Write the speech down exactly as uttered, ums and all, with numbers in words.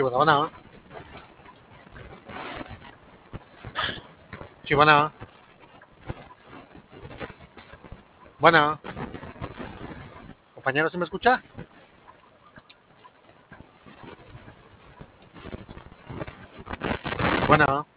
bueno, bueno. Sí, bueno. Bueno. Compañero, ¿sí me escucha? Bueno.